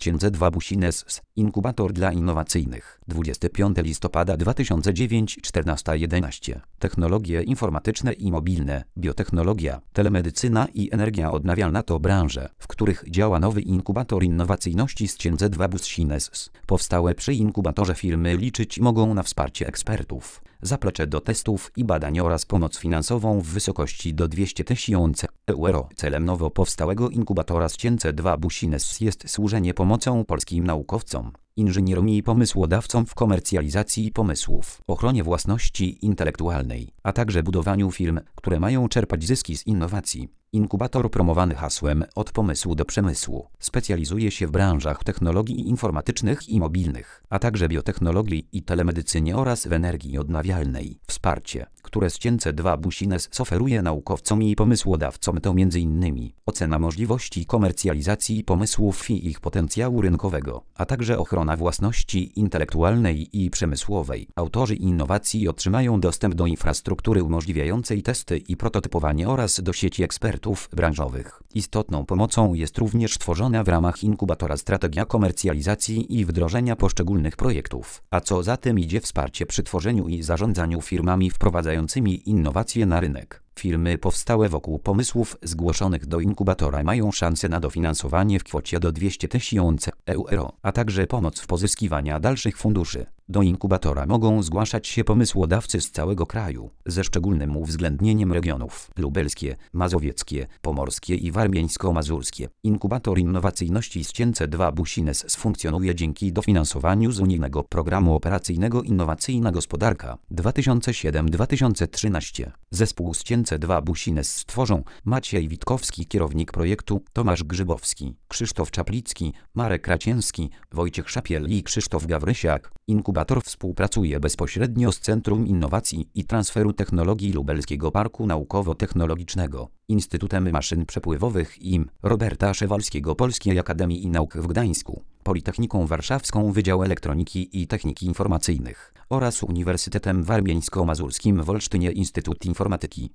Ciędze 2 Busines, inkubator dla innowacyjnych. 25 listopada 2009, 14:11. Technologie informatyczne i mobilne, biotechnologia, telemedycyna i energia odnawialna to branże, w których działa nowy inkubator innowacyjności z Ciędze 2 Busines. Powstałe przy inkubatorze firmy liczyć mogą na wsparcie ekspertów, zaplecze do testów i badań oraz pomoc finansową w wysokości do 200 000 euro. Celem nowo powstałego inkubatora z Ciędze 2 Busines jest służenie pomocą polskim naukowcom, inżynierom i pomysłodawcom w komercjalizacji pomysłów, ochronie własności intelektualnej, a także budowaniu firm, które mają czerpać zyski z innowacji. Inkubator promowany hasłem „Od pomysłu do przemysłu” specjalizuje się w branżach technologii informatycznych i mobilnych, a także biotechnologii i telemedycynie oraz w energii odnawialnej. Wsparcie, które z Ciędze 2 Busines oferuje naukowcom i pomysłodawcom to m.in. ocena możliwości komercjalizacji pomysłów i ich potencjału rynkowego, a także ochrona własności intelektualnej i przemysłowej. Autorzy innowacji otrzymają dostęp do infrastruktury umożliwiającej testy i prototypowanie oraz do sieci ekspertów branżowych. Istotną pomocą jest również tworzona w ramach inkubatora strategia komercjalizacji i wdrożenia poszczególnych projektów, a co za tym idzie wsparcie przy tworzeniu i zarządzaniu firmami wprowadzającymi innowacje na rynek. Firmy powstałe wokół pomysłów zgłoszonych do inkubatora mają szansę na dofinansowanie w kwocie do 200 000 euro, a także pomoc w pozyskiwaniu dalszych funduszy. Do inkubatora mogą zgłaszać się pomysłodawcy z całego kraju, ze szczególnym uwzględnieniem regionów lubelskie, mazowieckie, pomorskie i warmińsko-mazurskie. Inkubator innowacyjności z Ciędze 2 Busines funkcjonuje dzięki dofinansowaniu z unijnego programu operacyjnego Innowacyjna Gospodarka 2007-2013. Zespół z Ciędze 2 Busines stworzą Maciej Witkowski, kierownik projektu, Tomasz Grzybowski, Krzysztof Czaplicki, Marek Raciński, Wojciech Szapiel i Krzysztof Gawrysiak. Inkubator współpracuje bezpośrednio z Centrum Innowacji i Transferu Technologii Lubelskiego Parku Naukowo-Technologicznego, Instytutem Maszyn Przepływowych im. Roberta Szewalskiego Polskiej Akademii Nauk w Gdańsku, Politechniką Warszawską Wydział Elektroniki i Techniki Informacyjnych oraz Uniwersytetem Warmińsko-Mazurskim w Olsztynie Instytut Informatyki.